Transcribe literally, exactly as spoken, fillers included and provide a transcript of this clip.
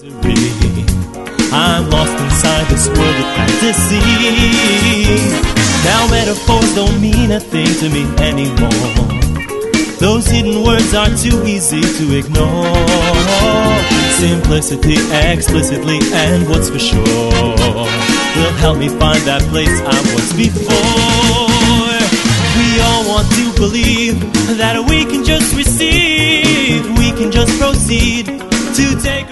I'm lost inside this world of fantasy. Now metaphors don't mean a thing to me anymore. Those hidden words are too easy to ignore. Simplicity, explicitly, and what's for sure will help me find that place I was before. We all want to believe that we can just receive, we can just proceed to take